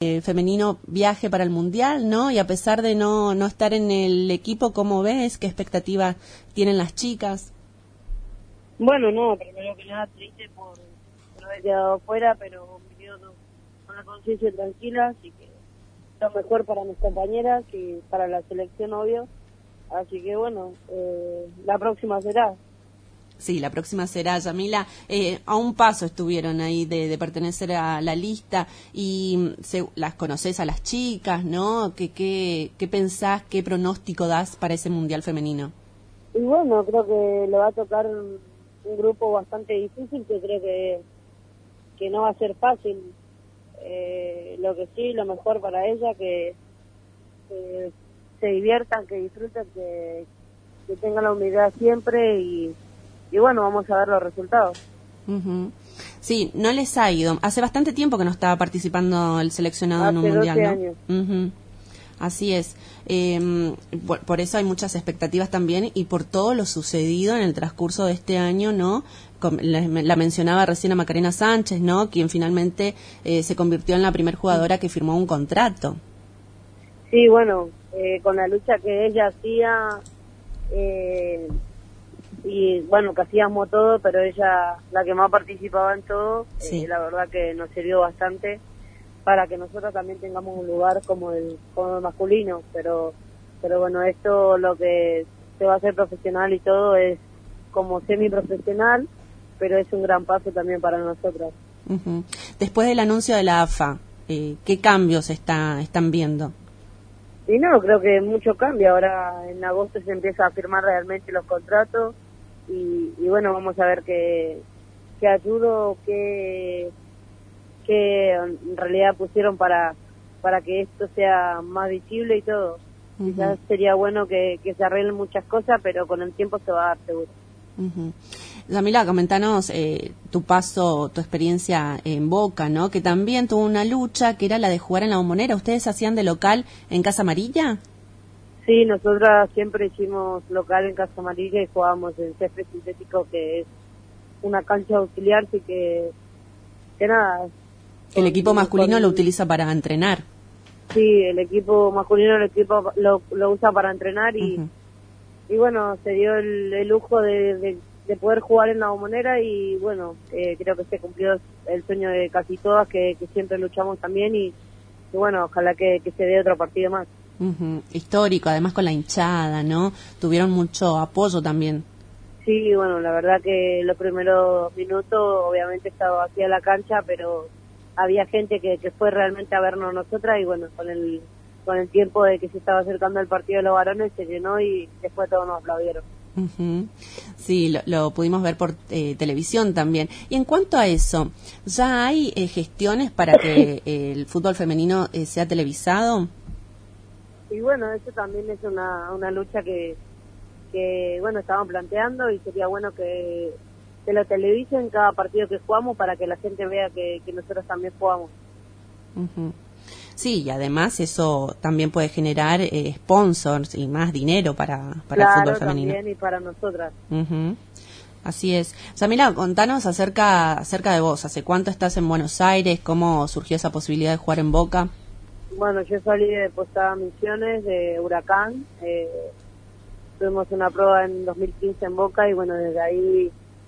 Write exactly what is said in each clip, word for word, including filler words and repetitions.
eh, femenino viaje para el Mundial, ¿no? Y a pesar de no, no estar en el equipo, ¿cómo ves? ¿Qué expectativas tienen las chicas? Bueno, no, primero que nada triste por, por haber quedado fuera, pero me quedo con la conciencia tranquila, así que lo mejor para mis compañeras y para la selección, obvio. Así que bueno, eh, la próxima será. Sí, la próxima será, Yamila. Eh, a un paso estuvieron ahí de, de pertenecer a la lista y se, las conoces a las chicas, ¿no? ¿Qué, qué, ¿Qué pensás, qué pronóstico das para ese Mundial femenino? Y bueno, creo que le va a tocar un, un grupo bastante difícil, que creo que, que no va a ser fácil. Eh, lo que sí, lo mejor para ella, que, que se diviertan, que disfruten, que, que tengan la humildad siempre y, y bueno, vamos a ver los resultados. Uh-huh. Sí, no les ha ido. Hace bastante tiempo que no estaba participando el seleccionado Hace en un mundial, doce ¿no? años. Uh-huh. Así es. Eh, por, por eso hay muchas expectativas también y por todo lo sucedido en el transcurso de este año, ¿no? La, la mencionaba recién a Macarena Sánchez, ¿no? Quien finalmente eh, se convirtió en la primer jugadora que firmó un contrato. Sí, bueno, eh, con la lucha que ella hacía, eh, y bueno, que hacíamos todo, pero ella, la que más participaba en todo, Sí. eh, la verdad que nos sirvió bastante para que nosotros también tengamos un lugar como el, como el masculino, pero pero bueno, esto lo que se va a hacer profesional y todo es como semiprofesional, pero es un gran paso también para nosotras. Uh-huh. Después del anuncio de la A F A, eh, ¿qué cambios está, están viendo? Y no, creo que mucho cambia. Ahora en agosto se empieza a firmar realmente los contratos y, y bueno, vamos a ver qué, qué ayudo, qué, qué en realidad pusieron para, para que esto sea más visible y todo. Uh-huh. Quizás sería bueno que, que se arreglen muchas cosas, pero con el tiempo se va a dar seguro. Uh-huh. Yamila, comentanos eh, tu paso, tu experiencia en Boca, ¿no? Que también tuvo una lucha que era la de jugar en la Bombonera. ¿Ustedes hacían de local en Casa Amarilla? Sí, nosotras siempre hicimos local en Casa Amarilla y jugábamos en césped sintético, que es una cancha auxiliar, así que, que nada. El con, equipo masculino con, lo utiliza para entrenar. Sí, el equipo masculino el equipo lo, lo usa para entrenar y, uh-huh. y bueno, se dio el, el lujo de, de, de poder jugar en la Bombonera y bueno, eh, creo que se cumplió el sueño de casi todas, que, que siempre luchamos también y, y bueno, ojalá que, que se dé otro partido más. Uh-huh. Histórico, además con la hinchada, ¿no? Tuvieron mucho apoyo también. Sí, bueno, la verdad que los primeros minutos obviamente estaba vacía la cancha, pero había gente que, que fue realmente a vernos nosotras y bueno, con el con el tiempo de que se estaba acercando el partido de los varones se llenó y después todos nos aplaudieron. Uh-huh. Sí, lo, lo pudimos ver por eh, televisión también. Y en cuanto a eso, ¿ya hay eh, gestiones para que eh, el fútbol femenino eh, sea televisado? Y bueno, eso también es una, una lucha que, que, bueno, estaban planteando y sería bueno que, que lo televisen cada partido que jugamos para que la gente vea que, que nosotros también jugamos. Uh-huh. Sí, y además eso también puede generar eh, sponsors y más dinero para, para claro, el fútbol femenino. Claro, también y para nosotras. Uh-huh. Así es. Yamila, contanos acerca, acerca de vos. ¿Hace cuánto estás en Buenos Aires? ¿Cómo surgió esa posibilidad de jugar en Boca? Bueno, yo salí de Posada Misiones, de Huracán. Eh, tuvimos una prueba en dos mil quince en Boca y bueno, desde ahí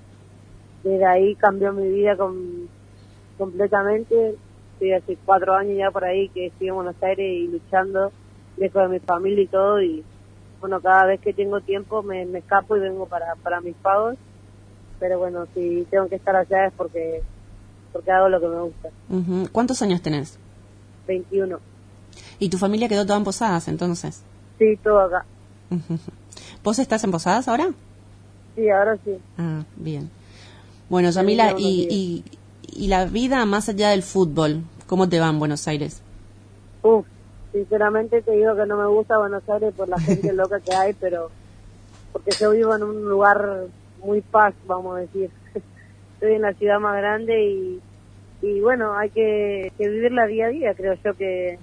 desde ahí cambió mi vida con, completamente. Estoy hace cuatro años ya por ahí que estoy en Buenos Aires y luchando lejos de mi familia y todo y bueno, cada vez que tengo tiempo me, me escapo y vengo para, para mis pagos, pero bueno, si tengo que estar allá es porque porque hago lo que me gusta. Uh-huh. ¿Cuántos años tenés? veintiuno. ¿Y tu familia quedó toda en Posadas entonces? Sí, todo acá. Uh-huh. ¿Vos estás en Posadas ahora? Sí, ahora sí. Ah, bien. Bueno, Yamila, y, y, y la vida más allá del fútbol, ¿cómo te va en Buenos Aires? Uf, sinceramente te digo que no me gusta Buenos Aires por la gente loca que hay, pero porque yo vivo en un lugar muy paz, vamos a decir. Estoy en la ciudad más grande y, y bueno, hay que, que vivirla día a día, creo yo que,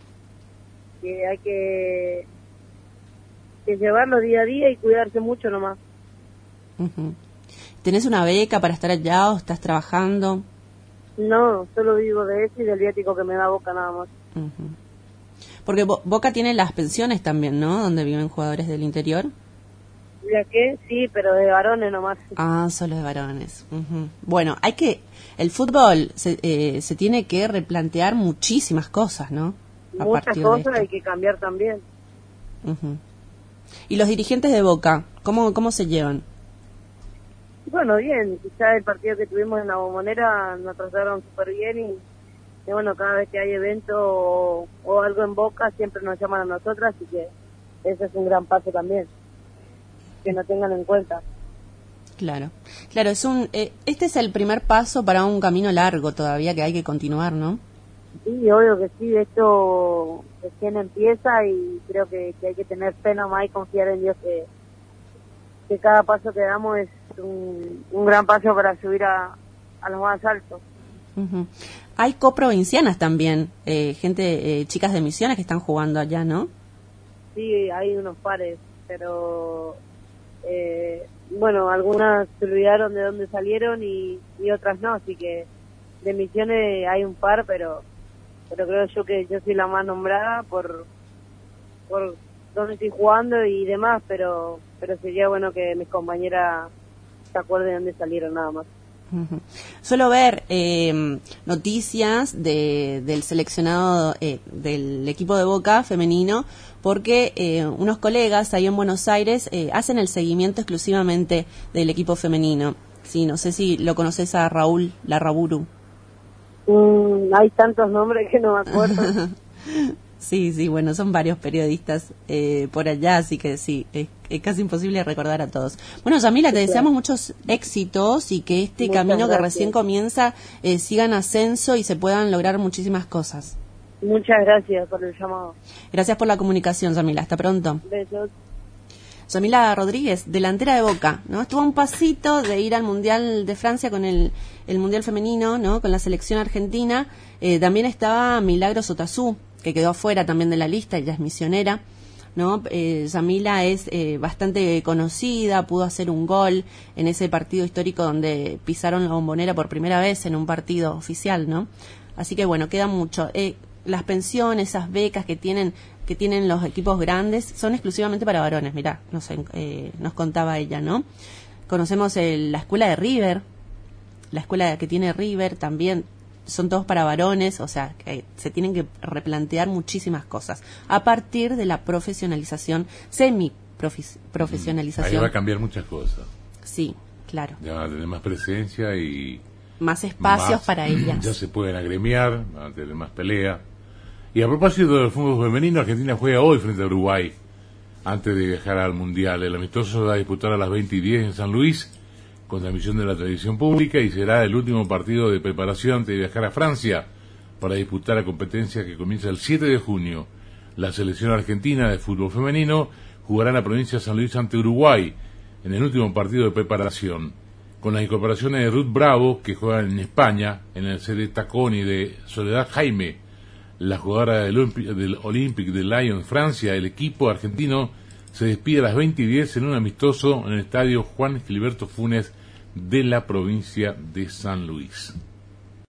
que hay que, que llevarlo día a día y cuidarse mucho nomás. Uh-huh. ¿Tenés una beca para estar allá o estás trabajando? No, solo vivo de eso y del viático que me da Boca nada más. Uh-huh. Porque Bo- Boca tiene las pensiones también, ¿no? Donde viven jugadores del interior. ¿Ya qué? Sí, pero de varones nomás. Ah, solo de varones. Uh-huh. Bueno, hay que... El fútbol se, eh, se tiene que replantear muchísimas cosas, ¿no? A Muchas cosas hay que cambiar también. Uh-huh. ¿Y los dirigentes de Boca, cómo, cómo se llevan? Bueno, bien. Quizá el partido que tuvimos en la Bombonera nos trataron súper bien y, y bueno, cada vez que hay evento o, o algo en Boca siempre nos llaman a nosotras, así que ese es un gran paso también. Que no tengan en cuenta. Claro, claro, es un, eh, este es el primer paso para un camino largo todavía que hay que continuar, ¿no? Sí, obvio que sí, esto recién empieza y creo que, que hay que tener fe nomás y confiar en Dios que, que cada paso que damos es un, un gran paso para subir a, a los más altos. Uh-huh. Hay coprovincianas también, eh, gente, eh, chicas de Misiones que están jugando allá, ¿no? Sí, hay unos pares, pero... Eh, bueno, algunas se olvidaron de dónde salieron y, y otras no, así que de Misiones hay un par, pero pero creo yo que yo soy la más nombrada por por dónde estoy jugando y demás, pero pero sería bueno que mis compañeras se acuerden de dónde salieron nada más. Uh-huh. Suelo ver eh, noticias de, del seleccionado eh, del equipo de Boca femenino porque eh, unos colegas ahí en Buenos Aires eh, hacen el seguimiento exclusivamente del equipo femenino. Sí, no sé si lo conoces a Raúl Larraburu. Mm, hay tantos nombres que no me acuerdo. Sí, sí, bueno, son varios periodistas eh, por allá, así que sí, es, es casi imposible recordar a todos. Bueno, Yamila, te sí, deseamos claro. muchos éxitos y que este Muchas camino gracias. que recién comienza eh, siga en ascenso y se puedan lograr muchísimas cosas. Muchas gracias por el llamado. Gracias por la comunicación, Yamila. Hasta pronto. Besos. Yamila Rodríguez, delantera de Boca, ¿no? Estuvo a un pasito de ir al Mundial de Francia con el, el Mundial femenino, ¿no? Con la selección argentina. Eh, también estaba Milagros Otazú, que quedó fuera también de la lista, ella es misionera, ¿no? Eh, Yamila es eh, bastante conocida, pudo hacer un gol en ese partido histórico donde pisaron la Bombonera por primera vez en un partido oficial, ¿no? Así que bueno, queda mucho. Eh, las pensiones, esas becas que tienen que tienen los equipos grandes son exclusivamente para varones, mirá, no sé, eh, nos contaba ella, ¿no? Conocemos el, la escuela de River, la escuela que tiene River también son todos para varones, o sea, que se tienen que replantear muchísimas cosas a partir de la profesionalización, semi-profesionalización. Ahí va a cambiar muchas cosas. Sí, claro. Ya van a tener más presencia y... Más espacios más, para ellas. Ya se pueden agremiar, van a tener más pelea. Y a propósito del fútbol femenino, Argentina juega hoy frente a Uruguay, antes de viajar al Mundial. El amistoso se va a disputar a las veinte y diez en San Luis, con transmisión de la televisión pública, y será el último partido de preparación antes de viajar a Francia para disputar la competencia que comienza el siete de junio. La selección argentina de fútbol femenino jugará en la provincia de San Luis ante Uruguay en el último partido de preparación, con las incorporaciones de Ruth Bravo, que juega en España, en el C D Tacón, y de Soledad Jaime, la jugadora del, Olympi- del Olympique de Lyon, Francia. El equipo argentino se despide a las veinte y diez en un amistoso en el estadio Juan Gilberto Funes de la provincia de San Luis.